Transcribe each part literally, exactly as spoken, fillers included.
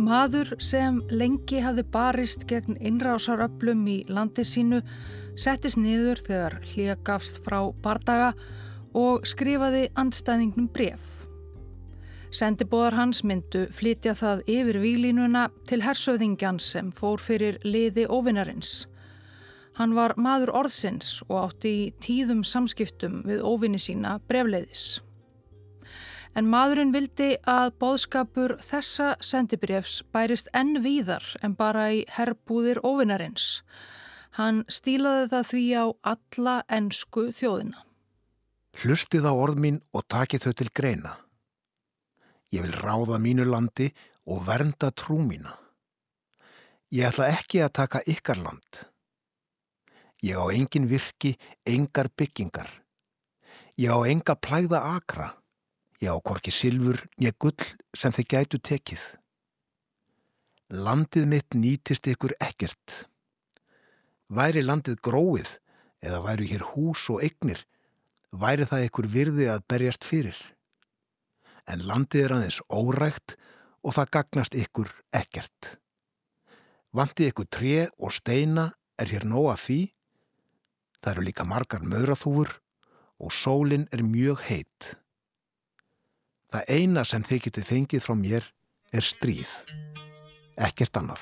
Maður sem lengi hafði barist gegn innrásaröflum í landi sínu settist niður þegar hlé gafst frá bardaga og skrifaði andstæðingnum bréf. Sendiboðar hans myndu flytja það yfir víglínuna til hershöfðingjans sem fór fyrir liði óvinarins. Hann var maður orðsins og átti í tíðum samskiptum við óvini sína bréfleiðis. En maðurinn vildi að boðskapur þessa sendibréfs bærist enn víðar en bara í herbúðir óvinarins. Hann stílaði það því á alla ensku þjóðina. Hlustið á orð mín og takið þau til greina. Ég vil ráða mínu landi og vernda trú mína. Ég ætla ekki að taka ykkar land. Ég á engin virki, engar byggingar. Ég á enga plægða akra. Ég á hvorki silfur né gull sem þið gætu tekið. Landið mitt nýtist ykkur ekkert. Væri landið gróið eða væru hér hús og eignir, væri það ykkur virði að berjast fyrir. En landið er aðeins órækt og það gagnast ykkur ekkert. Vantið ykkur tré og steina er hér nóg af því. Það eru líka margar möðraþúfur og sólin er mjög heit. Það eina sem þið getið fengið frá mér er stríð, ekkert annað.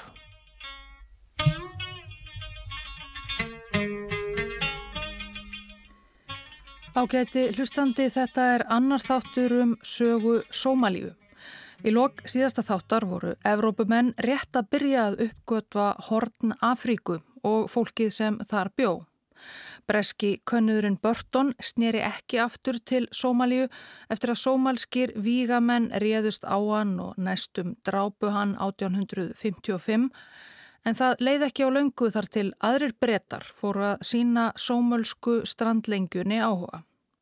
Ágæti hlustandi, þetta er annar þáttur um sögu Sómalíu. Í lok síðasta þáttar voru Evrópumenn rétt að byrja að uppgötva horn Afríku og fólkið sem þar bjó. Breski könnuðurinn Burton sneri ekki aftur til Sómalíu eftir að sómalskir vígamenn réðust á hann og næstum drápu hann átján hundruð fimmtíu og fimm, en það leið ekki á löngu þar til aðrir Bretar fóru að sýna sómölsku strandlengjunni áhuga.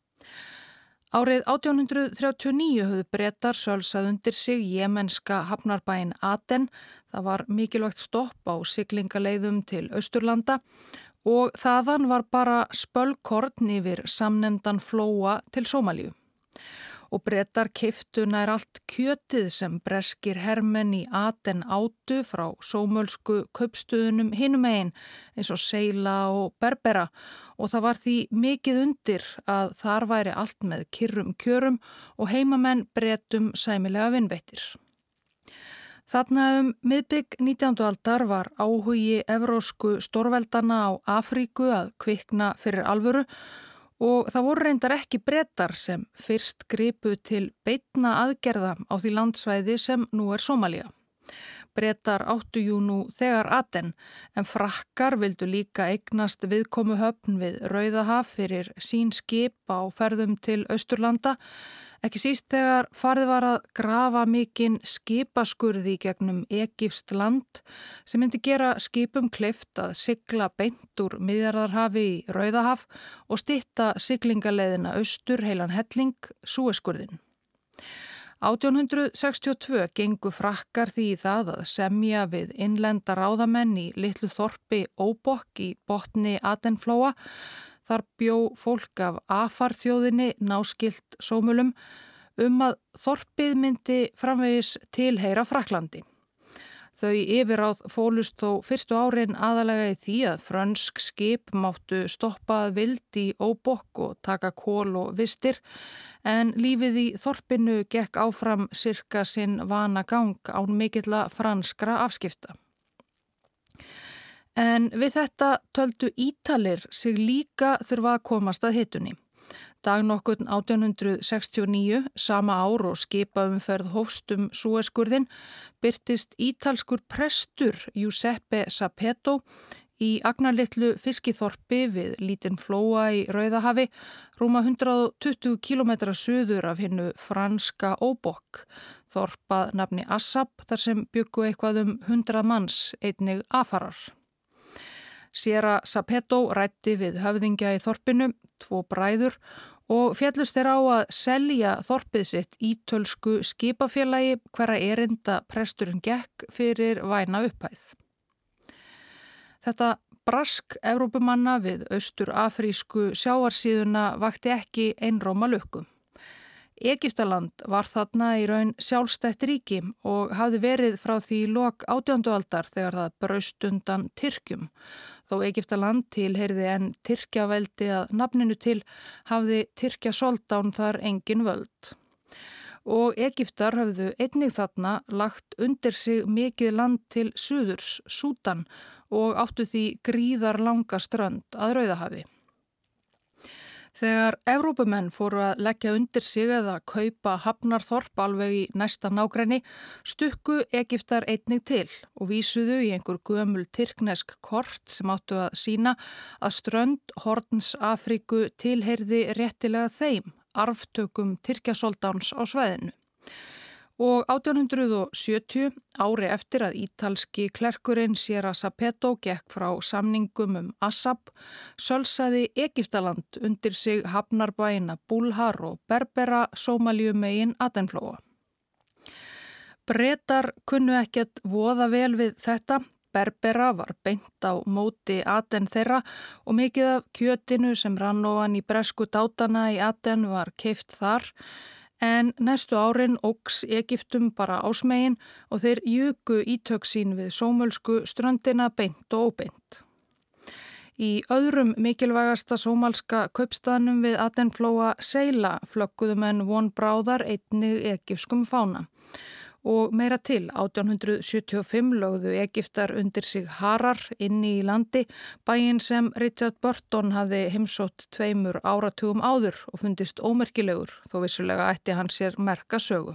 Árið átján hundruð þrjátíu og níu höfðu Bretar sölsað undir sig jemenska hafnarbæinn Aden. Það var mikilvægt stopp á siglingaleiðum til Austurlanda og þaðan var bara spölkorn yfir samnefndan flóa til Sómalíu. Og Bretar keyptu nær allt kjötið sem breskir hermenn í Aden átu frá sómölsku kaupstöðunum hinum megin eins og Seila og Berbera, og það var því mikið undir að þar væri allt með kyrrum kjörum og heimamenn Bretum sæmilega vinveittir. Þarna um miðbik nítjándu aldar var áhugi evrósku stórveldana á Afríku að kvikna fyrir alvöru og það voru reyndar ekki Bretar sem fyrst gripu til beinna aðgerða á því landsvæði sem nú er Sómalía. Bretar áttu jú nú þegar Aden, en Frakkar vildu líka eignast viðkomuhöfn við Rauðahaf fyrir sín skip á ferðum til Austurlanda, ekki síst þegar farið var að grafa mikinn skipaskurði gegnum Egypskt land sem myndi gera skipum kleift að sigla beint úr Miðjarðarhafi í Rauðahaf og stytta siglingaleiðina austur heilan helling, Súesskurðinn. átján hundruð sextíu og tvö gengu Frakkar því í það að semja við innlenda ráðamenn í litlu þorpi Óbokk í botni Adenflóa. Þar bjó fólk af Afar-þjóðinni náskylt Sómölum um að þorpið myndi framvegis tilheyra Frakklandi. Þau yfirráð fólust þó fyrstu árin aðalega í því að frönsk skip máttu stoppa að vild í Óbokk og taka kol og vistir, en lífið í þorpinu gekk áfram sirka sinn vana gang án mikilla franskra afskipta. En við þetta töldu Ítalir sig líka þurfa að komast að hitunni. Dag nokkurn átján hundruð sextíu og níu, sama ár og skipaumferð hófst um Súesskurðinn, birtist ítalskur prestur Giuseppe Sapetto í agnarlitlu fiskiþorpi við lítinn flóa í Rauðahafi, rúma hundrað tuttugu kílómetra suður af hinnu franska Óbokk, þorpað nafni Assab þar sem bjuggu eitthvað um hundrað manns, einnig Afarar. Séra Sapetto ræddi við höfðingja í þorpinu, tvo bræður, og féllust þeir á að selja þorpið sitt ítölsku skipafélagi hverra erinda presturinn gekk fyrir væna upphæð. Þetta brask Evrópumanna við austur-afrísku sjávarsíðuna vakti ekki einróma lukku. Egyptaland var þarna í raun sjálfstætt ríki og hafði verið frá því í lok átjándu aldar þegar það braust undan Tyrkjum. Þó Egyptaland tilheyrði en Tyrkjaveldi að nafninu til hafði Tyrkjasoldán þar engin völd. Og Egyptar höfðu einnig þarna lagt undir sig mikið land til suðurs, Súdan, og áttu því gríðar langa strönd að Rauðahafi. Þegar Evrópumenn fóru að leggja undir sig eða kaupa hafnarþorp alveg í næsta nágrenni, stukku Egyptar einnig til og vísuðu í einhver gömul tyrknesk kort sem áttu að sýna að strönd Horns Afríku tilheyrði réttilega þeim, arftökum Tyrkjasoldáns á svæðinu. Og átján hundrað sjötíu, ári eftir að ítalski klerkurinn Séra Sapeto gekk frá samningum um Assab, sölsaði Egyptaland undir sig hafnarbæina Búlhar og Berbera Sómalíumegin Adenflóa. Bretar kunnu ekkert voða vel við þetta. Berbera var beint á móti Aden þeirra og mikið af kjötinu sem rann ofan í bresku dátana í Aden var keypt þar. En næstu árin óx Egyptum bara ásmegin og þeir juku ítök sín við sómölsku ströndina beint og óbeint. Í öðrum mikilvægasta sómalska kaupstaðnum við Adenflóa Seila flögguðu menn von bráðar einnig egypskum fána. Og meira til, átján hundrað sjötíu og fimm lögðu Egyptar undir sig Harar inni í landi, bæinn sem Richard Burton hafði heimsótt tveimur áratugum áður og fundist ómerkilegur, þó vissulega ætti hann sér merka sögu.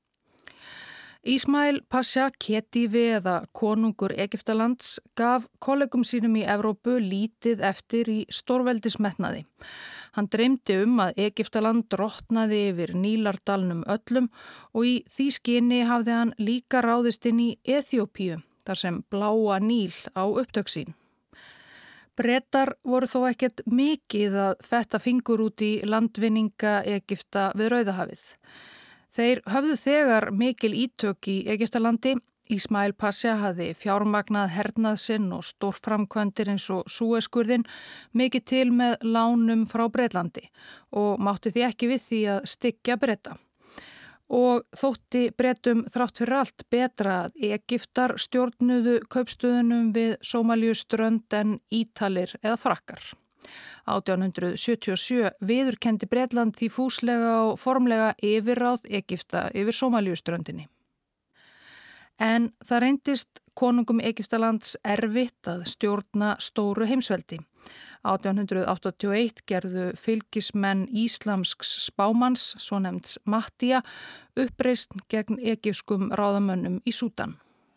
Ismail Pasha Ketivi eða konungur Egyptalands gaf kollegum sínum í Evrópu lítið eftir í stórveldismetnaði. Hann dreymdi um að Egyptaland drottnaði yfir Nílardalnum öllum og í því skyni hafði hann líka ráðist inn í Eþíópíu, þar sem bláa Níl á upptök sín. Bretar voru þó ekkert mikið að fetta fingur út í landvinninga Egypta við Rauðahafið. Þeir höfðu þegar mikil ítök í Egyptalandi. Ismail Pasha hafði fjármagnað hernað sinn og stórframkvæmdir eins og Súesskurðinn mikið til með lánum frá Bretlandi og mátti því ekki við því að styggja Breta. Og þótti Bretum þrátt fyrir allt betra að Egyptar stjórnuðu kaupstöðunum við Sómalíuströnd en Ítalir eða Frakkar. átján hundrað sjötíu og sjö viðurkenndi Bretland því fúslega og formlega yfirráð Egypta yfir Sómalíuströndinni. En það reyndist konungum Egyptalands erfitt að stjórna stóru heimsveldi. átján hundrað áttatíu og eitt gerðu fylgismenn íslamsks spámanns, svo nefnds Mahdía, uppreisn gegn egypskum ráðamönnum í Súdan.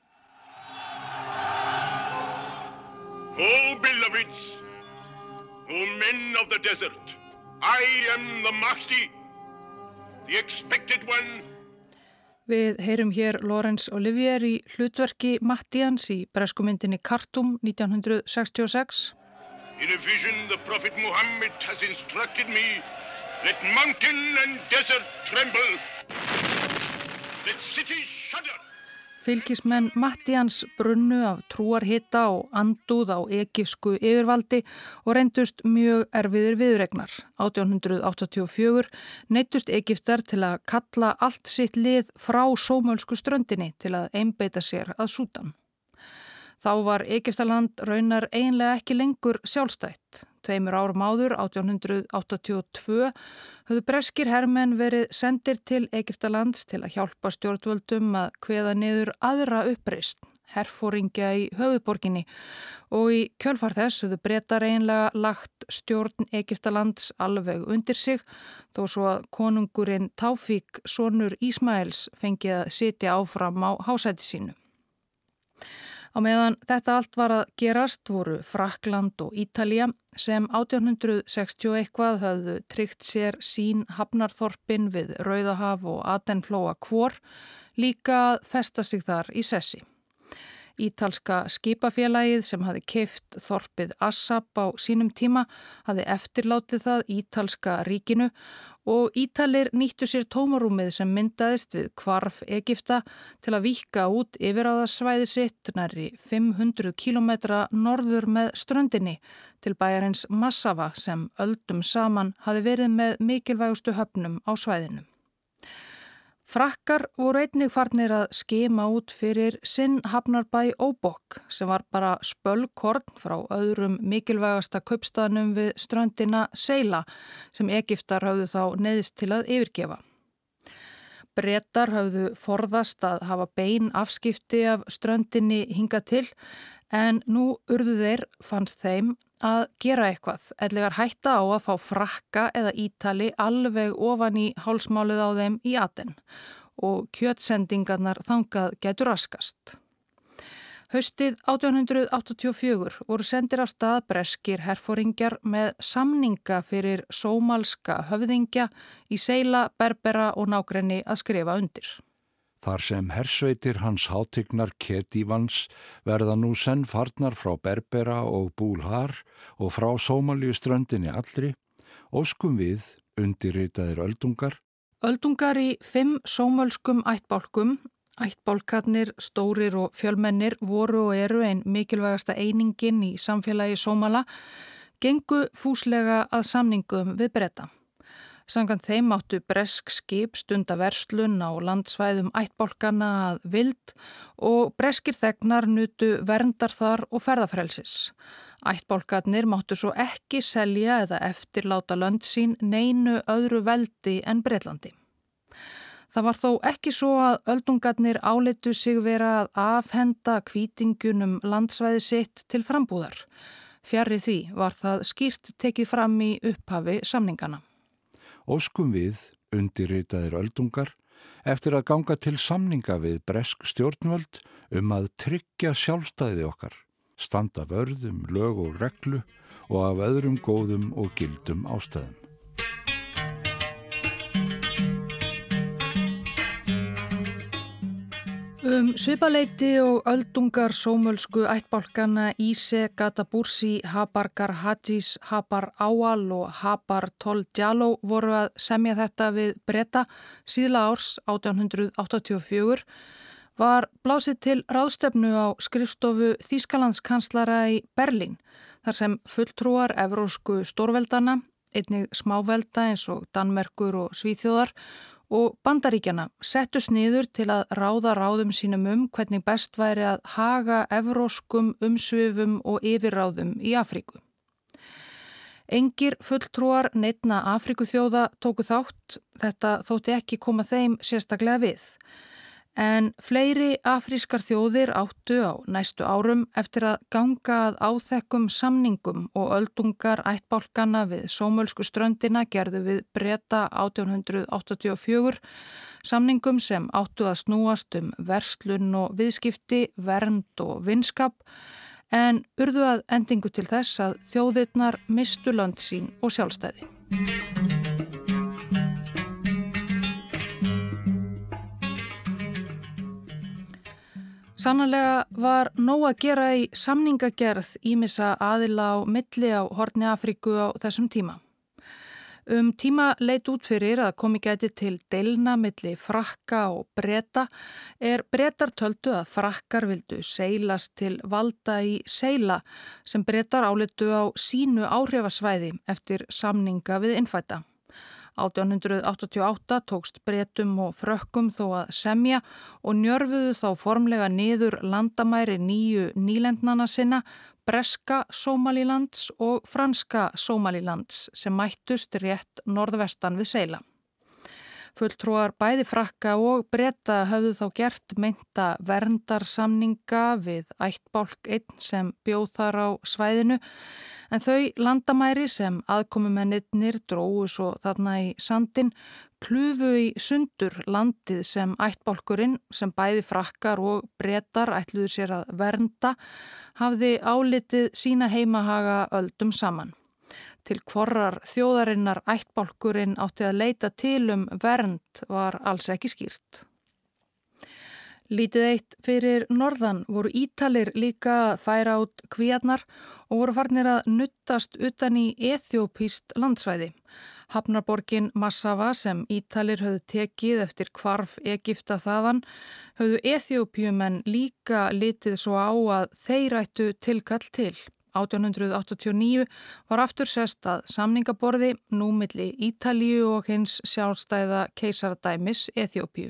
O beloveds, O men of the desert, I am the Mahdi, the expected one. Við heyrum hér Laurence Olivier í hlutverki Mahdíans í breskumyndinni Khartoum nítján hundrað sextíu og sex. In a vision the Prophet Muhammad has instructed me, let mountain and desert tremble, let cities shudder. Fylgismenn Mahdíans brunnu af trúarhita og andúð á egypsku yfirvaldi og reyndust mjög erfiðir viðuregnar. átján hundrað áttatíu og fjögur neyddust Egyptar til að kalla allt sitt lið frá sómölsku ströndinni til að einbeita sér að Súdan. Þá var Egyptaland raunar eiginlega ekki lengur sjálfstætt. Tveimur árum áður, átján hundrað áttatíu og tvö, höfðu breskir hermenn verið sendir til Egyptalands til að hjálpa stjórnvöldum að kveða niður aðra uppreisn, herforingja í höfuðborginni, og í kjölfar þess höfðu Bretar eiginlega lagt stjórn Egyptalands alveg undir sig, þó svo að konungurinn Taufík, sonur Ísmaels, fengið að sitja áfram á hásæti sínu. Á meðan þetta allt var að gerast voru Frakkland og Ítalía sem átján hundrað sextíu og eitthvað höfðu tryggt sér sín hafnarþorpin við Rauðahaf og Adenflóa hvor líka að festa sig þar í sessi. Ítalska skipafélagið sem hafði keypt þorpið Assab á sínum tíma hafði eftirlátið það ítalska ríkinu og Ítalir nýttu sér tómarúmið sem myndaðist við hvarf Egypta til að víkka út yfiráðasvæði sitt nærri fimm hundruð kílómetra norður með ströndinni til bæjarins Massawa sem öldum saman hafði verið með mikilvægustu höfnum á svæðinu. Frakkar voru einnig farnir að skima út fyrir sinn hafnarbæ Óbok sem var bara spölkorn frá öðrum mikilvægasta kaupstaðnum við ströndina Seila sem Egyptar höfðu þá neyðist til að yfirgefa. Bretar höfðu forðast að hafa bein afskipti af ströndinni hingað til en nú urðu þeir, fannst þeim, að gera eitthvað, ellegar hætta á að fá Frakka eða Ítali alveg ofan í hálsmálið á þeim í Aten og kjötsendingarnar þangað gætu raskast. Haustið átján hundrað áttatíu og fjögur voru sendir af stað breskir herforingjar með samninga fyrir sómalska höfðingja í Seila, Berbera og nágrenni að skrifa undir. Þar sem hersveitir hans hátignar Kedivans verða nú senn farnar frá Berbera og Búlhar og frá Sómalíuströndinni allri, óskum við undirritaðir öldungar. Öldungar í fimm sómölskum ættbálkum. Ættbálkarnir, stórir og fjölmennir voru og eru ein mikilvægasta einingin í samfélagi Sómala, gengu fúslega að samningum við Breta. Samkvæmt þeim áttu bresk skip stunda verslun á landsvæðum ættbálkana að vild og breskir þegnar nutu verndar þar og ferðafrelsis. Ættbálkarnir máttu svo ekki selja eða eftirláta lönd sín neinu öðru veldi en Bretlandi. Það var þó ekki svo að öldungarnir álitu sig vera að afhenda hvítingunum landsvæði sitt til frambúðar. Fjarri því var það skýrt tekið fram í upphafi samningana. Óskum við, undirritaðir öldungar, eftir að ganga til samninga við bresk stjórnvöld um að tryggja sjálfstæði okkar, standa vörð um lög og reglu og af öðrum góðum og gildum ástæðum. Um svipaleiti og öldungar sómölsku ættbálkana Ise, Gatabursi, Habar Garhadjis, Habar Awal og Habar Tol Djalo voru að semja þetta við Breta síðla árs átján hundrað áttatíu og fjögur var blásið til ráðstefnu á skrifstofu Þýskalandskanslara í Berlín þar sem fulltrúar evrósku stórveldana, einnig smávelda eins og Danmerkur og Svíþjóðar og Bandaríkjana settust niður til að ráða ráðum sínum um hvernig best væri að haga evróskum umsvifum og yfirráðum í Afríku. Engir fulltrúar neinna Afríkuþjóða tóku þátt, þetta þótti ekki koma þeim sérstaklega við. En fleiri afrískar þjóðir áttu á næstu árum eftir að ganga að áþekkum samningum og öldungar ættbálkana við sómölsku ströndina gerðu við Breta átján hundrað áttatíu og fjögur, samningum sem áttu að snúast um verslun og viðskipti, vernd og vinskap, en urðu að endingu til þess að þjóðirnar mistu lönd sín og sjálfstæði. Sannarlega var nóg að gera í samningagerð ýmissa aðila á milli á horni Afríku á þessum tíma. Um tíma leit út fyrir að komi gæti til deilna milli Frakka og Breta er Bretar töldu að Frakkar vildu seilast til valda í Seila sem Bretar álitu á sínu áhrifasvæði eftir samninga við innfætta. átján hundrað áttatíu og átta tókst Bretum og Frökkum þó að semja og njörfuðu þá formlega niður landamæri nýju nýlendnana sinna, breska Sómalílands og franska Sómalílands sem mættust rétt norðvestan við Seila. Fulltrúar bæði Frakka og Breta höfðu þá gert meinta verndarsamninga við ættbálk einn sem bjóð þar á svæðinu, en þau landamæri sem aðkomumennirnir drógu svo þarna í sandin klufu í sundur landið sem ættbálkurinn, sem bæði Frakkar og Bretar ætluðu sér að vernda, hafði álitið sína heimahaga öldum saman. Til hvorrar þjóðarinnar ættbálkurinn átti að leita til um vernd var alls ekki skýrt. Lítið eitt fyrir norðan voru Ítalir líka að færa út kvíarnar og voru farnir að nuttast utan í eþjópískt landsvæði. Hafnarborgin Massawa sem Ítalir höfðu tekið eftir hvarf Egypta þaðan, höfðu Eþjópíumenn líka litið svo á að þeir ættu tilkall til. átján hundrað áttatíu og níu var aftur sest að samningaborði nú milli Ítalíu og hins sjálfstæða keisaradæmis Eþjópíu.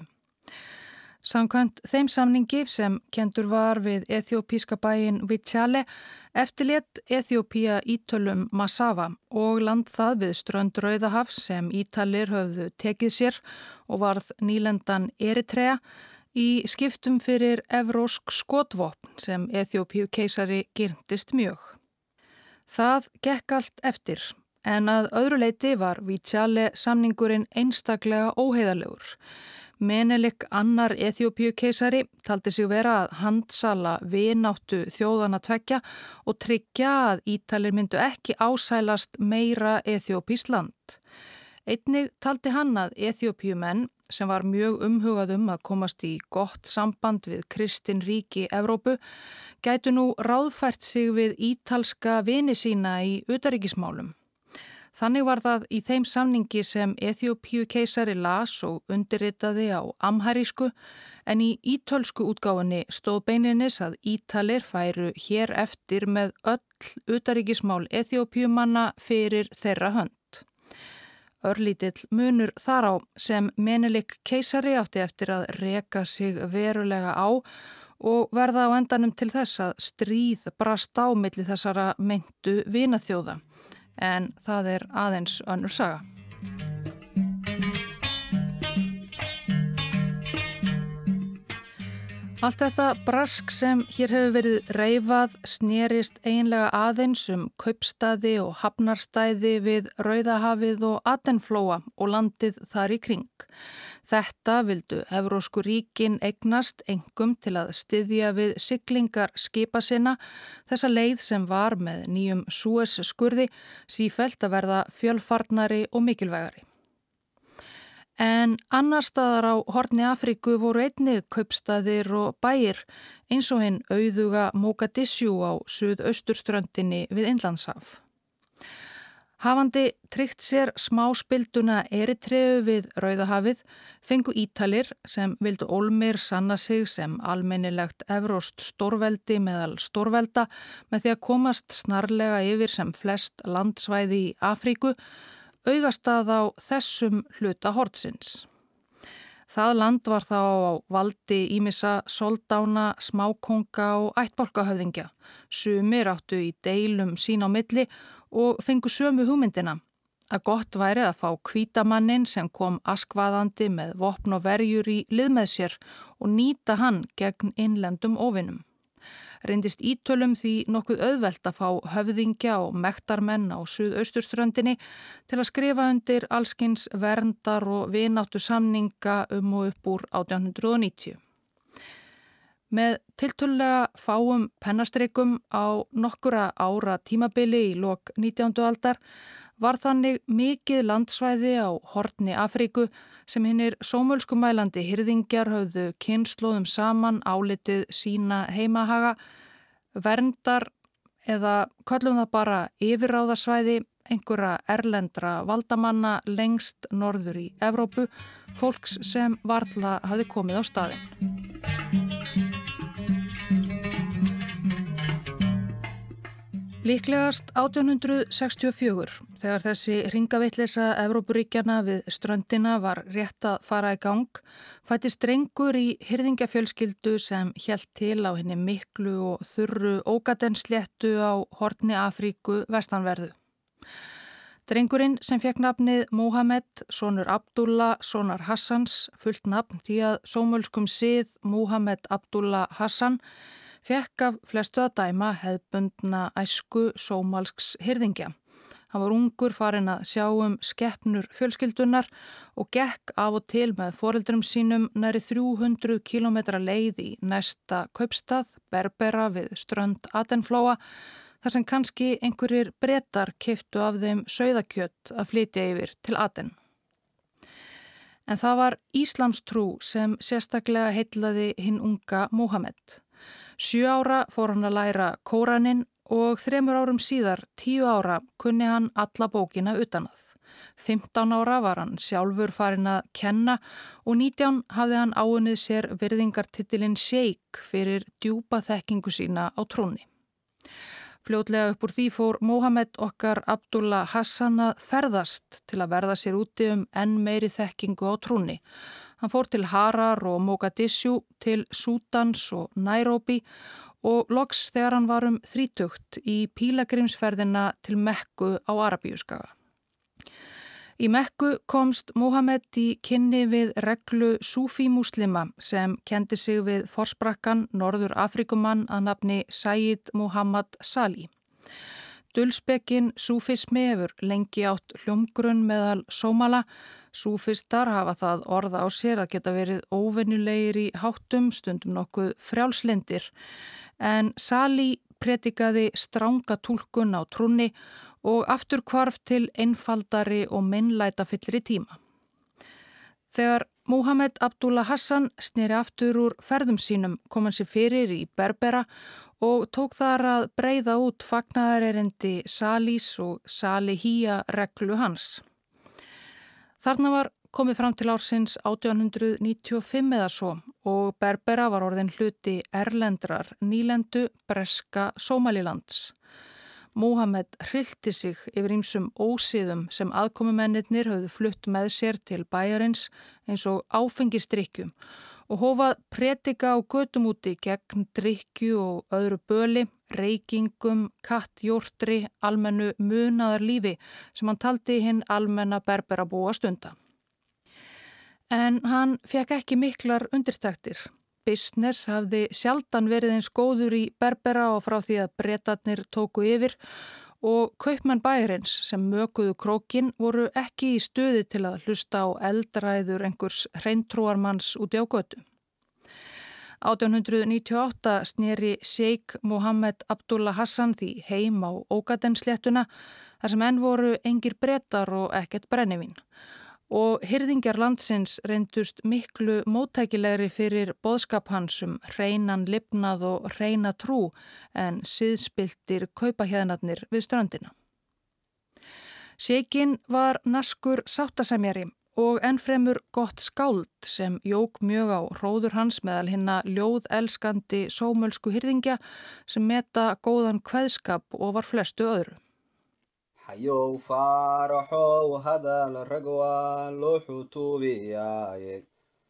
Samkvæmt þeim samningi sem kendur var við eþjópíska bæinn Vichale eftirlét Eþjópía Ítölum Massawa og land það við strönd Rauðahafs sem Ítalir höfðu tekið sér og varð nýlendan Eritrea í skiptum fyrir evrósk skotvopn sem Eþjópíu keisari girntist mjög. Það gekk allt eftir, en að öðru leyti var Vichale samningurinn einstaklega óheiðarlegur. Menelik annar Eþjópíu keisari taldi sig vera að handsala vináttu þjóðana tveggja og tryggja að Ítalir myndu ekki ásælast meira Eþjópískt land. Einnig taldi hann að Eþjópíumenn, sem var mjög umhugað um að komast í gott samband við kristin ríki Evrópu, gætu nú ráðfært sig við ítalska vini sína í utanríkismálum. Þannig var það í þeim samningi sem Eþjópíu keisari las og undirritaði á amhærísku, en í ítölsku útgáfunni stóð beinlinis að Ítalir færu hér eftir með öll utanríkismál Eþjópíumanna fyrir þeirra hönd. Örlítill munur þar á sem Menelik keisari átti eftir að reka sig verulega á og verða á endanum til þess að stríð brast á milli þessara meintu vinaþjóða. En það er aðeins önnur saga. Allt þetta brask sem hér hefur verið reifað snerist eiginlega aðeins um kaupstaði og hafnarstæði við Rauðahafið og Adenflóa og landið þar í kring. Þetta vildu evrósku ríkin eignast engum til að styðja við siglingar skipa sinna, þessa leið sem var með nýjum Suez-skurði sífellt að verða fjölfarnari og mikilvægari. En annar staðar á horni Afríku voru einnig kaupstaðir og bæir eins og hinn auðuga Mogadishu á suðausturströndinni við Indlandshaf. Hafandi tryggt sér smáspilduna Eritreu við Rauðahafið fengu Ítalir sem vildu ólmir sanna sig sem almennilegt evróst stórveldi meðal stórvelda með því að komast snarlega yfir sem flest landsvæði í Afríku augastað á þessum hluta hornsins. Það land var þá á valdi ýmissa soldána, smákonga og ættbálkahöfðingja. Sumir áttu í deilum sín á milli og fengu sömu hugmyndina að gott væri að fá hvítamannin sem kom askvaðandi með vopn og verjur í lið með sér og nýta hann gegn innlendum óvinum. Reyndist Ítölum því nokkuð auðvelt að fá höfðingja og mektarmenn á suðausturströndinni til að skrifa undir allskins verndar og vináttu samninga um og upp úr átján hundruð níutíu. Með tiltölulega fáum pennastrikum á nokkura ára tímabili í lok nítjándu aldar var þannig mikið landsvæði á horni Afríku sem hinnir sómölskumælandi hirðingjar höfðu kynslóðum saman álitið sína heimahaga, verndar eða köllum það bara yfirráðasvæði einhverja erlendra valdamanna lengst norður í Evrópu, fólks sem varla hafði komið á staðinn. Líklegast átján hundruð sextíu og fjögur, þegar þessi hringavitleysa Evrópuríkjana við ströndina var rétt að fara í gang, fættist drengur í hirðingjafjölskyldu sem hélt til á henni miklu og þurru Ógadensléttu á horni Afríku vestanverðu. Drengurinn sem fekk nafnið Mohamed, sonur Abdullah, sonar Hassans, fullt nafn því að sómölskum sið Mohamed Abdullah Hassan, fekk af flestu að dæma hefðbundna æsku sómalsks hirðingja. Hann var ungur farinn að sjá um skepnur fjölskyldunar og gekk af og til með foreldrum sínum nærri þrjú hundruð kílómetra leið í næsta kaupstað, Berbera við strönd Adenflóa, þar sem kannski einhverjir Bretar keyptu af þeim sauðakjöt að flytja yfir til Aden. En það var íslamstrú sem sérstaklega heillaði hinn unga Mohamed. Sjö ára fór hann að læra Kóraninn og þremur árum síðar, tíu ára, kunni hann alla bókina utanað. fimmtán ára var hann sjálfur farinn að kenna og nítján hafði hann áunnið sér virðingartitilinn Sheikh fyrir djúpa þekkingu sína á tróni. Fljótlega upp úr því fór Mohamed okkar Abdullah Hassan að ferðast til að verða sér úti um enn meiri þekkingu á tróni. Hann fór til Harar og Mogadishu, til Súdans og Nairobi og loks þegar hann var um þrítugt í pílagrímsferðina til Mekku á Arabíuskaga. Í Mekku komst Múhameð í kynni við reglu Súfí-múslima sem kendi sig við forsprakkan norður Afrikumann að nafni Sayyid Muhammad Sali. Dulspekin súfismi hefur lengi átt hljómgrunn meðal sómala. Súfistar hafa það orð á sér að geta verið óvenjulegir í háttum, stundum nokkuð frjálslindir. En Sali predikaði stranga túlkun á trúnni og aftur hvarf til einfaldari og meinlætafyllri tíma. Þegar Múhameð Abdullah Hassan sneri aftur úr ferðum sínum kom hann sér fyrir í Berbera og tók þar að breiða út fagnaðarerindi Salís og Salihía reglu hans. Þarna var komið fram til ársins átján hundrað níutíu og fimm eða svo og Berbera var orðin hluti erlendrar nýlendu breska Sómalilands. Múhameð hryllti sig yfir ýmsum ósiðum sem aðkomumennirnir höfðu flutt með sér til bæjarins eins og áfengisdrykkjum og hófað predika á götum úti gegn drykkju og öðru böli, reykingum, kattjórtri, almennu munaðarlífi sem hann taldi hinn almenna Berbera búa stunda. En hann fekk ekki miklar undirtektir. Business hafði sjaldan verið eins góður í Berbera og frá því að Bretarnir tóku yfir og kaupmenn bæjarins sem mökuðu krókin voru ekki í stuði til að hlusta á eldræður einhvers hreintrúarmanns úti á götu. átján hundrað níutíu og átta sneri Sheikh Múhameð Abdullah Hassan því heim á Ógadensléttuna þar sem enn voru engir Bretar og ekkert brennivín. Og hirðingjar landsins reyndust miklu móttækilegri fyrir boðskap hans um hreinan lifnað og hreina trú en siðspiltir kaupahjæðnarnir við ströndina. Sheikhinn var naskur sáttasemjari og ennfremur gott skáld sem jók mjög á hróður hans meðal hinna ljóðelskandi sómölsku hirðingja sem meta góðan kveðskap og var flestu öðru. حيو فارحو هذا الرجوة لوحو توبياي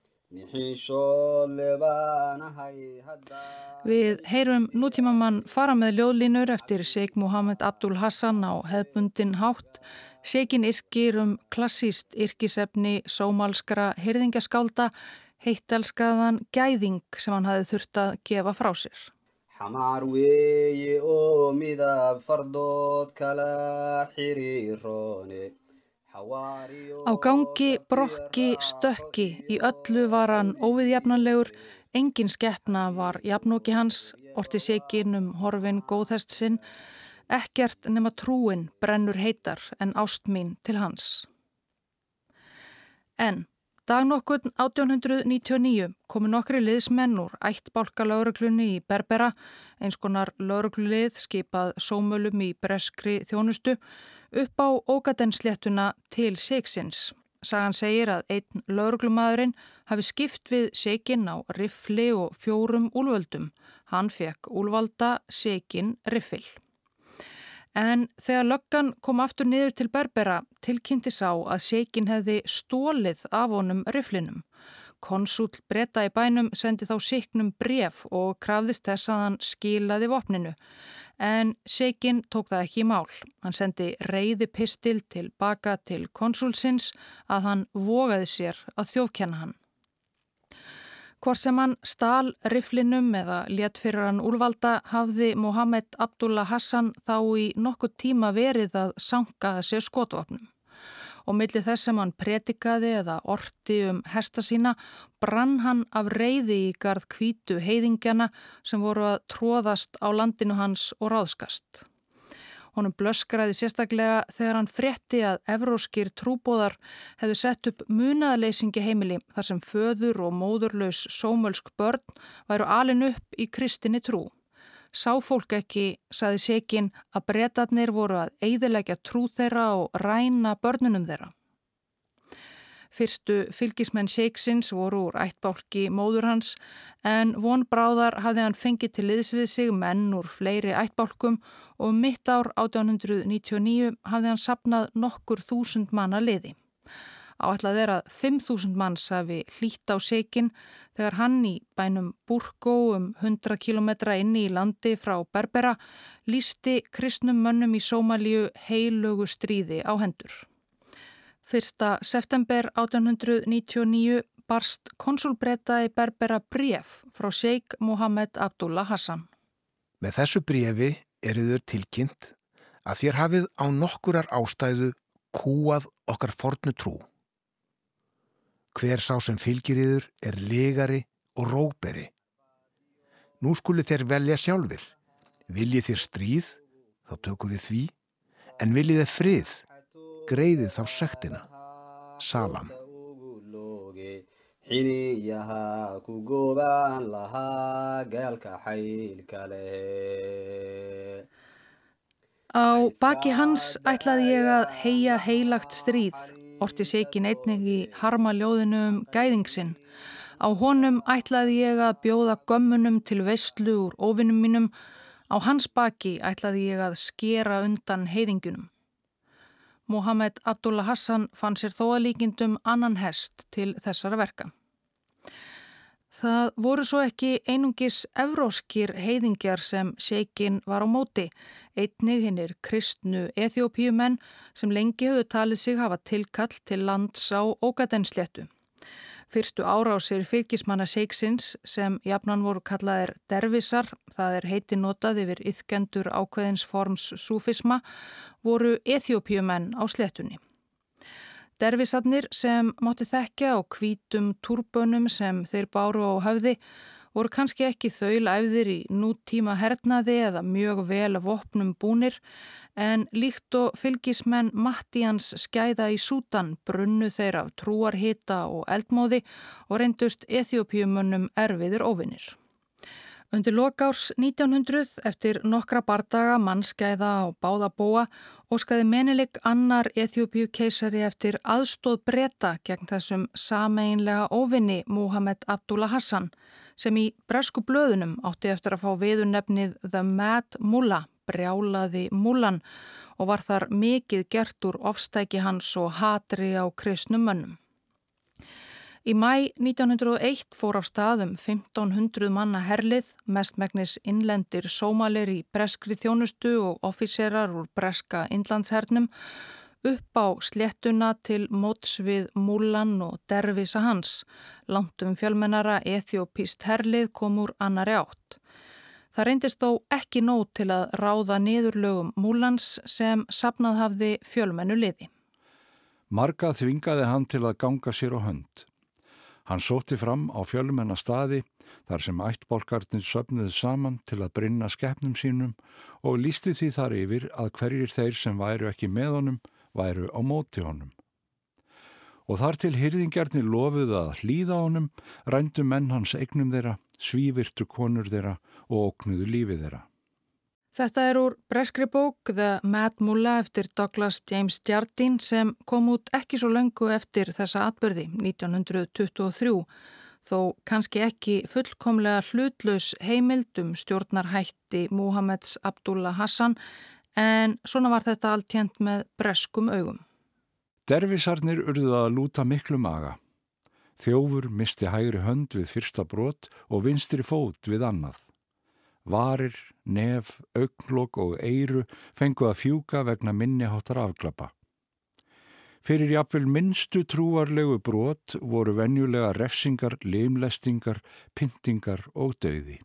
نحيشو لبانا هاي هدا. Við heyrum nútímamann fara með ljóðlínur eftir Sheikh Múhameð Abdul Hassan á hefðbundin hátt. Sheikhinn yrkir um klassískt yrkisefni sómalskra hirðingaskálda, heittelskaðan gæðing sem hann hafði þurft að gefa frá sér. حمار وي أميدا فردوت كلا حريروني Á gangi, brokki, stökki, í öllu var hann óviðjafnanlegur, engin skepna var jafnóki hans, orti Sheikhinn um horfin góðhest sinn, ekkert nema trúin brennur heitar en ást mín til hans. En dag nokkurn átján hundrað níutíu og níu komu nokkri liðsmenn úr ættbálka lögreglunni í Berbera, eins konar lögreglulið skipað sómölum í breskri þjónustu, upp á Ógadensléttuna til Sheikhsins. Sagan segir að einn lögreglumaðurinn hafi skipt við Sheikhinn á riffli og fjórum úlföldum. Hann fekk úlfalda, Sheikhinn riffil. En þegar löggan kom aftur niður til Berbera tilkynnti sá að Sheikhinn hefði stólið af honum rifflinum. Konsúll Breta í bænum sendi þá Sheikhnnum bréf og krafðist þess að hann skilaði vopninu. En Sheikhinn tók það ekki í mál. Hann sendi reiði pistil til baka til konsúlsins að hann vogaði sér að þjófkenna hann. Hvort sem hann stal rifflinum eða lét fyrir hann úlfalda hafði Múhameð Abdullah Hassan þá í nokkuð tíma verið að sanka sér skotvopnum. Og milli þess sem hann predikaði eða orti um hesta sína brann hann af reiði í garð hvítu heiðingjana sem voru að tróðast á landinu hans og ráðskast. Honum blöskraði sérstaklega þegar hann frétti að evróskir trúboðar hefðu sett upp munaðarleysingi heimili þar sem föður og móðurlaus sómölsk börn væru alin upp í kristinni trú. Sá fólk ekki, sagði Sheikhinn, að Bretarnir voru að eyðileggja trú þeirra og ræna börnunum þeirra. Fyrstu fylgismenn Sheikhsins voru úr ættbálki móður hans en von bráðar hafði hann fengið til liðs við sig menn úr fleiri ættbálkum og mitt ár átján hundrað níutíu og níu hafði hann safnað nokkur þúsund manna liði. Áætlað er að fimm þúsund manns hafi hlýtt á Sheikinn þegar hann í bænum Burko um hundrað kílómetra inni í landi frá Berbera lýsti kristnum mönnum í Sómalíu heilögu stríði á hendur. fyrsta september átján hundruð níutíu og níu barst konsulbreta í Berbera bréf frá Sheikh Mohammed Abdullah Hassan. Með þessu bréfi eru þau tilkynnt að þér hafið á nokkurar ástæðu kúað okkar fornu trú. Hver sá sem fylgir yður er legari og rógberi. Nú skuli þér velja sjálfir. Viljið þér stríð, þá tökum við því, en viljið þér frið, greiðið þá sektina. Salam. xiniyaha ku goobaan lahaa gaalka xaylka leh. Á baki hans ætlaði ég að heyja heilagt stríð, orti Sheikinn einnig í harmaljóðinu um gæðing sinn. Á honum ætlaði ég að bjóða gömmunum til veislu úr óvinum mínum, á hans baki ætlaði ég að skera undan heiðingjunum. Mohammed Abdullah Hassan fann sér þó að líkindum annan hest til þessara verka. Það voru svo ekki einungis evróskir heiðingjar sem Sheikinn var á móti, einnig hinnir kristnu Eþíópíumenn sem lengi höfðu talið sig hafa tilkall til lands á Ógadensléttu. Fyrstu árásir fylgismanna Sheiksins sem jafnan voru kallaðir dervisar, það er heiti notað yfir iðkendur ákveðins forms súfisma, voru Eþíópíumenn á sléttunni. Dervisarnir sem mátti þekkja á hvítum túrbönum sem þeir báru á höfði voru kannski ekki þaulæfðir í nútíma hernaði eða mjög vel vopnum búnir, en líkt og fylgismenn Mattíans skæða í Súdan brunnu þeir af trúarhita og eldmóði og reyndust Eþíópíumönnum erfiðir óvinir. Undir lok árs nítján hundruð, eftir nokkra bardaga, mannskæða og báða bóa, óskaði Menelik annar Eþíópíu keisari eftir aðstóð Breta gegn þessum sameiginlega óvinni Mohammed Abdullah Hassan, sem í bresku blöðunum átti eftir að fá viðurnefnið The Mad Mullah, brjálaði múlan, og var þar mikið gert úr ofstæki hans og hatri á kristnum mönnum. Í maí nítján hundruð og eitt fór af staðum fimmtán hundruð manna herlið, mestmegnis innlendir sómalir í breskri þjónustu og offíserar úr breska innlandshernum, upp á sléttuna til móts við múlan og dervisa hans. Langt um fjölmennara eþíópískt herlið kom úr annari átt. Það reyndist þó ekki nóg til að ráða niðurlögum múlans sem safnað hafði fjölmennu liði. Marga þvingaði hann til að ganga sér á hönd. Hann sótti fram á fjölmenna staði þar sem ættbálkarnir söfnuðu saman til að brynna skepnum sínum og lýsti því þar yfir að hverjir þeir sem væru ekki með honum væru á móti honum. Og þar til hirðingjarnir lofuðu að hlýða honum, rændu menn hans eignum þeirra, svívirtu konur þeirra og ógnuðu lífi þeirra. Þetta er úr breskri bók The Mad Mullah eftir Douglas James Jardine sem kom út ekki svo löngu eftir þessa atburði nítján hundruð tuttugu og þrjú, þó kannski ekki fullkomlega hlutlaus heimild um stjórnarhætti Mohammeds Abdullah Hassan, en svona var þetta alltént með breskum augum. Dervisarnir urðu að lúta miklu maga. Þjófur misti hægri hönd við fyrsta brot og vinstri fót við annað. Varir, nef, augnlok og eyru fengu að fjúka vegna minniháttar afglapa. Fyrir jafnvel minnstu trúarlegu brot voru venjulega refsingar, limlestingar, pyntingar og dauði.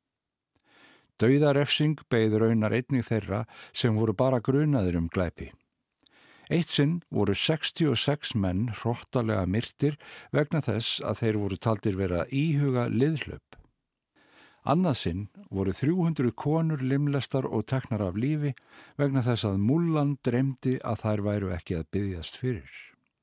Dauðarefsing beið raunar einnig þeirra sem voru bara grunaðir um glæpi. Eitt sinn voru sextíu og sex menn hrottalega myrtir vegna þess að þeir voru taldir vera íhuga liðhlaup. Annað sinn voru þrjú hundruð konur limlestar og teknar af lífi vegna þess að múllan dreymdi að þær væru ekki að biðjast fyrir.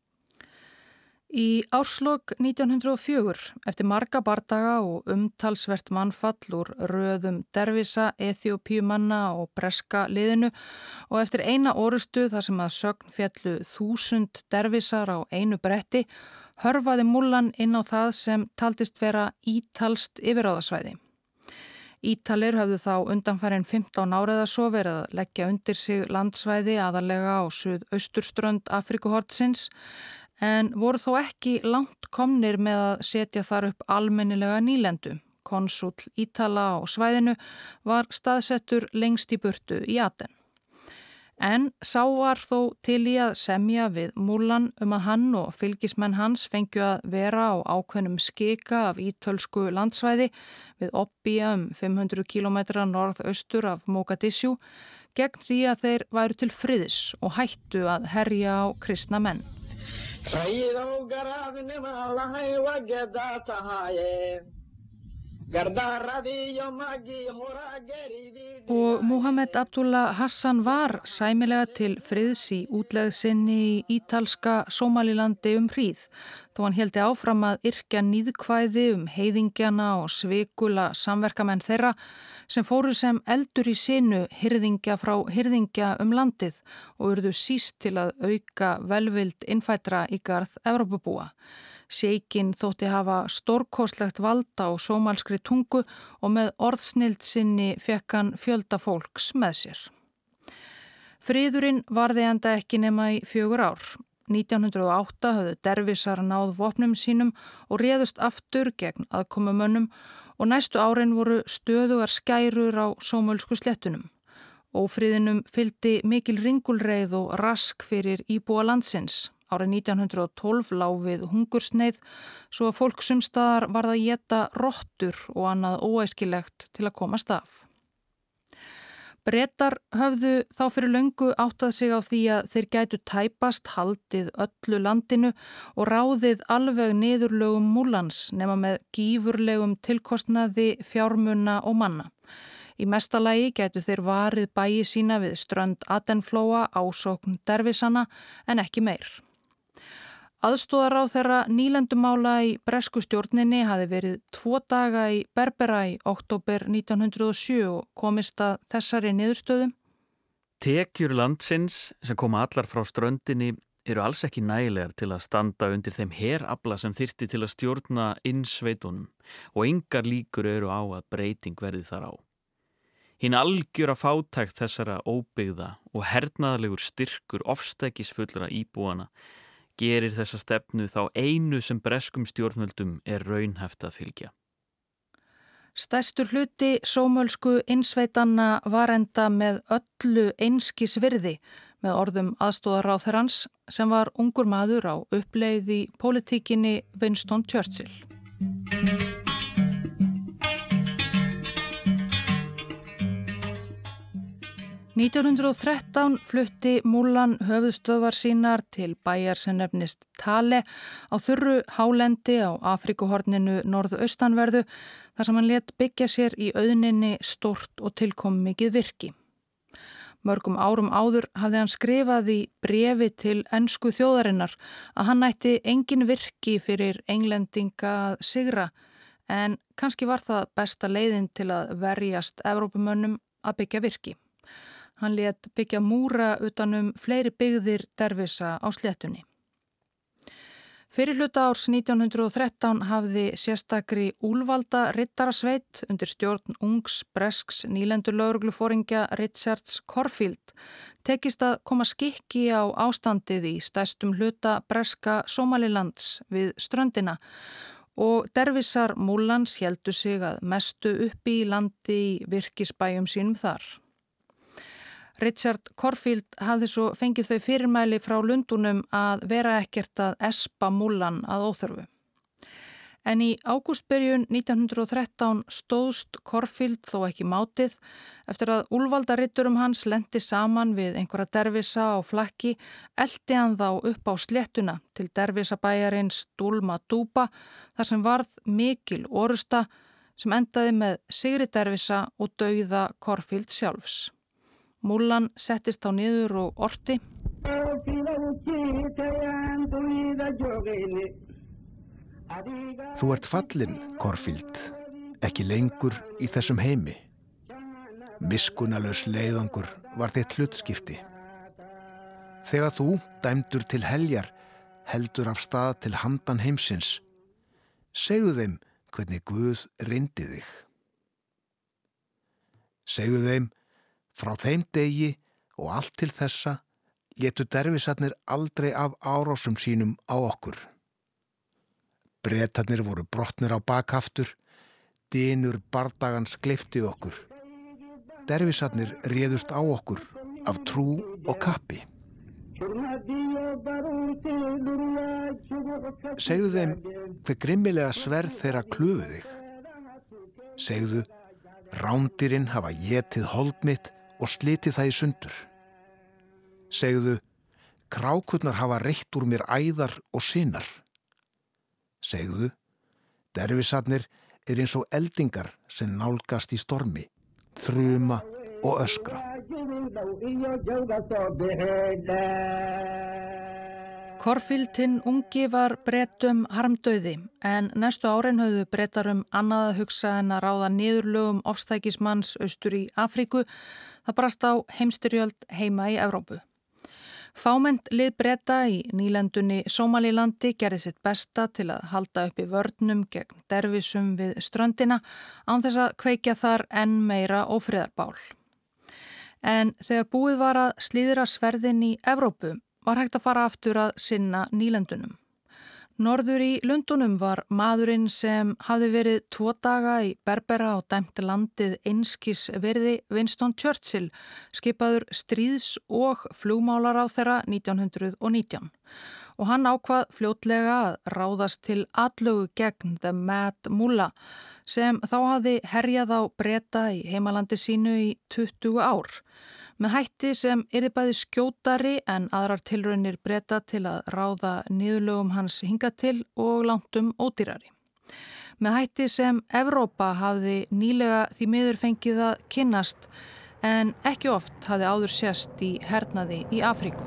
Í árslok nítján hundruð og fjögur, eftir marga bardaga og umtalsvert mannfall úr röðum dervisa, eþíópíumanna og breska liðinu og eftir eina orustu þar sem að sögn fjallu þúsund dervisar á einu bretti, hörfaði múllan inn á það sem taldist vera ítalskt yfirráðasvæði. Ítalir höfðu þá undanfærin fimmtán ára eða svo verið að leggja undir sig landsvæði aðalega á suðausturströnd Afríkuhornsins, en voru þó ekki langt komnir með að setja þar upp almennilega nýlendu. Konsúll Ítala á svæðinu var staðsettur lengst í burtu í Aten. En sá var þó til í að semja við Múlan um að hann og fylgismenn hans fengju að vera á ákveðnum skika af ítölsku landsvæði við Obbía um fimm hundruð kílómetra norðaustur af Mogadishu gegn því að þeir væru til friðs og hættu að herja á kristna menn. Og Muhammad Abdullah Hassan var sæmilega til friðs í útlegð sinni í ítalska Sómalilandi um hríð, þó hann héldi áfram að yrkja níðkvæði um heiðingjana og svikula samverkamenn þeirra sem fóru sem eldur í sinu hirðingja frá hirðingja um landið og urðu síst til að auka velvild innfætra í garð Evrópubúa. Sheikinn þótti hafa stórkostlegt valda á sómalskri tungu og með orðsnild sinni fekk hann fjölda fólks með sér. Friðurinn varði enda ekki nema í fjögur ár. nítján hundruð og átta höfðu dervisar náð vopnum sínum og réðust aftur gegn aðkomumönnum og næstu árin voru stöðugar skærur á sómölsku slettunum. Ófriðinum fylgdi mikil ringulreið og rask fyrir íbúa landsins. Árið nítján hundruð og tólf lá við hungursneið svo að fólk sumstaðar varð að éta rottur og annað óæskilegt til að komast af. Bretar höfðu þá fyrir löngu áttað sig á því að þeir gætu tæpast haldið öllu landinu og ráðið alveg niðurlögum Múlans nema með gífurlegum tilkostnaði, fjármuna og manna. Í mesta lagi gætu þeir varið bæi sína við strönd Atenflóa ásókn dervisana en ekki meir. Aðstoðarráðherra nýlendumála í bresku stjórninni hafi verið tvo daga í Berbera í október nítján hundruð og sjö og komist að þessari niðurstöðu. Tekjur landsins sem koma allar frá ströndinni eru alls ekki nægilegar til að standa undir þeim herafla sem þyrfti til að stjórna innsveitunum og engar líkur eru á að breyting verði þar á. Hinn algjöra fátækt þessara óbyggða og hernaðarlegur styrkur ofstækisfullra íbúana gerir þessa stefnu þá einu sem breskum stjórnvöldum er raunhæft að fylgja. Stærstur hluti sómölsku innsveitanna var enda með öllu einskis virði með orðum aðstoðarráðherrans sem var ungur maður á uppleið í pólitíkinni Winston Churchill. nítján hundruð og þrettán flutti Múlan höfuðstöðvar sínar til bæjar sem nefnist Tale á þurru hálendi á Afríkuhorninu norðaustanverðu þar sem hann lét byggja sér í auðninni stórt og tilkommikið virki. Mörgum árum áður hafði hann skrifað í bréfi til ensku þjóðarinnar að hann ætti engin virki fyrir englendinga að sigra en kannski var það besta leiðin til að verjast Evrópumönnum að byggja virki. Hann lét byggja múra utanum fleiri byggðir dervisa á sléttunni. Fyrir hluta árs nítján hundruð og þrettán hafði sérstakri úlvalda riddarasveit undir stjórn ungs bresks nýlendulögreglufóringja Richards Corfield tekist að koma skikki á ástandið í stærstum hluta breska Sómalilands við ströndina og dervisar Múlans héldu sig að mestu uppi í landi í virkisbæjum sínum þar. Richard Corfield hafði svo fengið þau fyrirmæli frá Lundunum að vera ekkert að espa Múlan að óþörfu. En í ágústbyrjun nítján hundruð og þrettán stóðst Corfield þó ekki mátið eftir að úlvaldaritturum hans lenti saman við einhverja dervisa á flakki, elti hann þá upp á sléttuna til dervisabæjarins Dulma Duba þar sem varð mikil orusta sem endaði með sigri dervisa og dauða Corfield sjálfs. Múlan settist á niður og orti. Þú ert fallinn, Corfield, ekki lengur í þessum heimi. Miskunnalaus leiðangur var þitt hlutskipti. Þegar þú, dæmdur til heljar, heldur af stað til handan heimsins, segðu þeim hvernig Guð reyndi þig. Segðu þeim frá þeim degi og allt til þessa létu dervisarnir aldrei af árásum sínum á okkur. Bretarnir voru brotnir á bakhaftur, dynur bardagans gleypti okkur. Dervisarnir réðust á okkur af trú og kappi. Segðu þeim hver grimmilega sverð þeirra klufu þig. Segðu, rándýrin hafa étið hold mitt og slitið það í sundur. Segðu, krákurnar hafa reitt úr mér æðar og sinar. Segðu, dervisarnir er eins og eldingar sem nálgast í stormi, þruma og öskra. Corfildinn ungi var Bretum harmdauði en næstu árin höfðu Bretar um annað að hugsa en að ráða niðurlögum ofstækismanns austur í Afríku. Það brast á heimstyrjöld heima í Evrópu. Fámennt lið Breta í nýlendunni Sómalílandi gerði sitt besta til að halda upp í vörnum gegn dervisum við ströndina án þess að kveikja þar enn meira ófriðarbál. En þegar búið var að slíðra sverðin í Evrópu var hægt að fara aftur að sinna nýlendunum. Norður í Lundunum var maðurinn sem hafði verið tvo daga í Berbera og dæmt landið einskis virði Winston Churchill, skipaður stríðs- og flugmálaráðherra nítján hundruð og nítján. Og hann ákvað fljótlega að ráðast til atlögu gegn The Mad Mullah sem þá hafði herjað á Breta í heimalandi sínu í tuttugu ár. Með hætti sem yrði bæði skjótari en aðrar tilraunir Breta til að ráða niðurlögum hans hingað til og langtum ódýrari. Með hætti sem Evrópa hafði nýlega því miður fengið að kynnast en ekki oft hafði áður sést í hernaði í Afríku.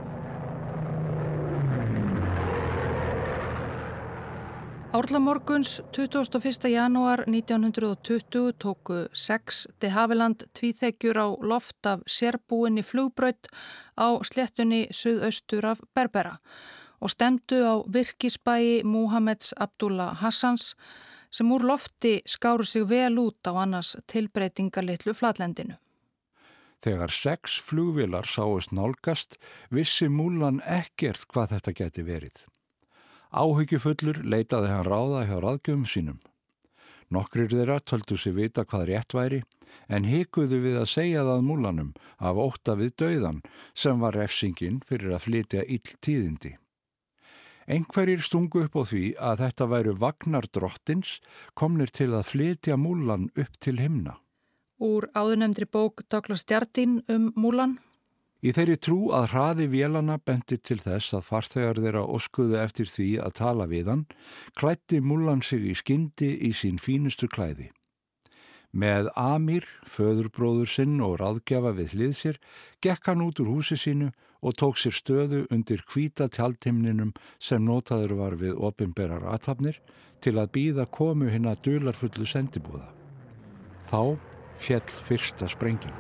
Árlamorguns tuttugasta og fyrsta janúar nítján hundruð og tuttugu tóku sex de Havilland tvíþekjur á loft af sérbúinni flugbraut á sléttunni suðaustur af Berbera og stemdu á virkisbæi Múhammeds Abdullah Hassans sem úr lofti skáru sig vel út á annars tilbreytingarlitlu flatlendinu. Þegar sex flugvélar sáust nálgast, vissi Mullan ekkert hvað þetta geti verið. Áhyggjufullur leitaði hann ráða hjá ráðgjöfum sínum. Nokkrir þeirra töldu sig vita hvað rétt væri, en hikuðu við að segja það Mullanum af ótta við dauðan sem var refsingin fyrir að flytja ill tíðindi. Einhverjir stungu upp á því að þetta væru vagnar drottins komnir til að flytja Mullan upp til himna. Úr áðurnefndri bók Douglas Jardine um Mullan. Í þeirri trú að hraði vélana benti til þess að farþegar þeirra óskuðu eftir því að tala við hann, klæddi Mullan sig í skyndi í sín fínustu klæði. Með Amir, föðurbróður sinn og ráðgjafa við hlið sér, gekk hann út úr húsi sínu og tók sér stöðu undir hvíta tjaldhimninum sem notaður var við opinberar athafnir til að bíða komu hinna dularfullu sendibúða. Þá féll fyrsta sprengjan.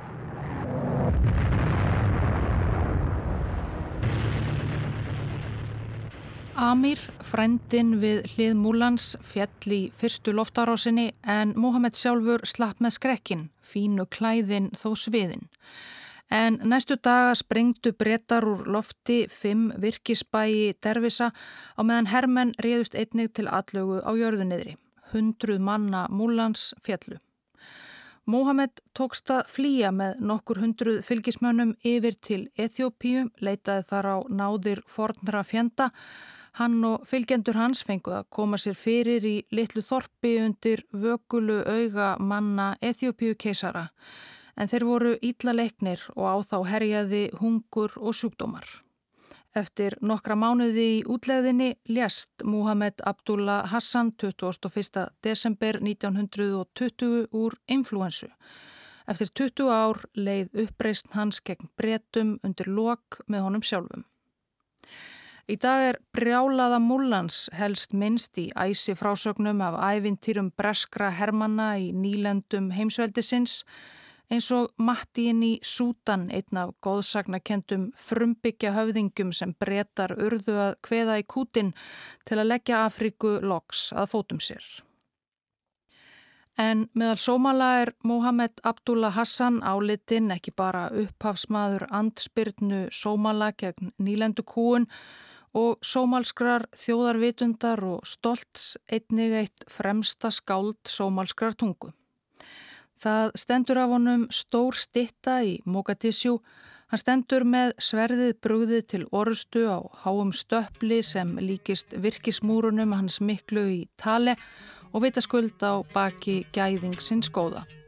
Amir, frændin við hlið Mullans, féll í fyrstu loftárásinni en Múhameð sjálfur slapp með skrekkin, fínu klæðin þó sviðin. En næstu daga sprengdu Bretar úr lofti fimm virkisbæi dervisa á meðan hermenn réðust einnig til atlögu á jörðuniðri. Hundruð manna Mullans féllu. Múhameð tókst að flýja með nokkur hundruð fylgismönnum yfir til Eþjópíu, leitaði þar á náðir fornra fjenda. Hann og fylgjendur hans fengu að koma sér fyrir í litlu þorpi undir vökulu auga manna Eþjópíu keisara. En þeir voru illa leiknir og á þá herjaði hungur og sjúkdómar. Eftir nokkra mánuði í útlegðinni lést Múhameð Abdullah Hassan tuttugasta og fyrsta desember nítján hundruð og tuttugu úr inflúensu. Eftir tuttugu ár leið uppreisn hans gegn Bretum undir lok með honum sjálfum. Í dag er brjálaða Mullans helst minnst í æsi frásögnum af ævintýrum breskra hermanna í nýlendum heimsveldisins, eins og Mattíinn í Súdan, einn af góðsagnakendum frumbyggja höfðingum sem Bretar urðu að kveða í kútin til að leggja Afríku loks að fótum sér. En meðal Sómala er Mohamed Abdullah Hassan álitinn ekki bara upphafsmaður andspyrnu Sómala gegn nýlendukúun og sómalskrar þjóðarvitundar og stolts einnig eitt fremsta skáld sómalskrar tungu. Það stendur af honum stór stytta í Mogadishu. Hann stendur með sverðið brugðið til orustu á háum stöppli sem líkist virkismúrunum hans miklu í tale og vitaskuld á baki gæðingsins góða.